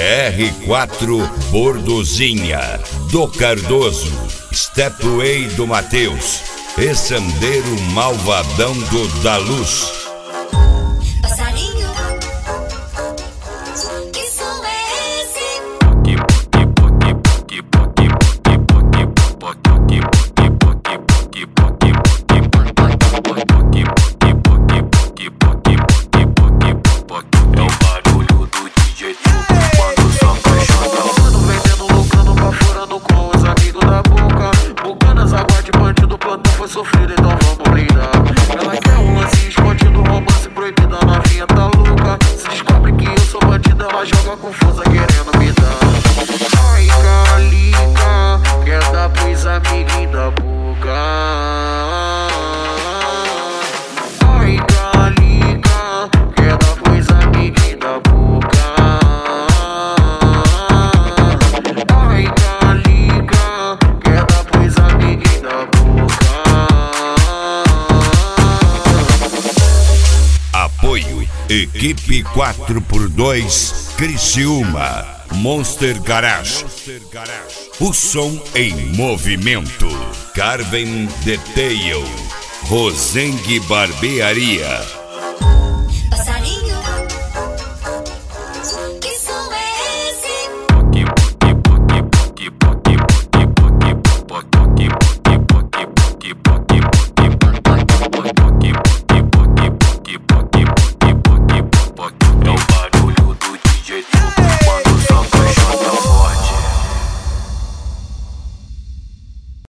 BR4 Bordozinha, do Cardoso, Stepway do Mateus e Sandeiro Malvadão do Da Luz. Passarinho, que som é esse? É o barulho do DJ quando só fechando. Vendendo, lucrando, baforando com os amigos da boca. Bucanas, aguarde, bandido, plantão foi sofrido, então vamos brindar. Ela quer um lance escondido, romance proibido, a novinha tá louca. Se descobre que eu sou bandido, ela joga confusa querendo me dar. Ai, Calica, quer dar pros amiguinhos da boca. Ai, Calica, quer dar pros amiguinhos da boca. Ai, Calica, quer dar pros amiguinhos da boca. Apoio Equipe 4x2 Criciúma, Monster Garage, o som em movimento, Carven Detail, Rosengue Barbearia.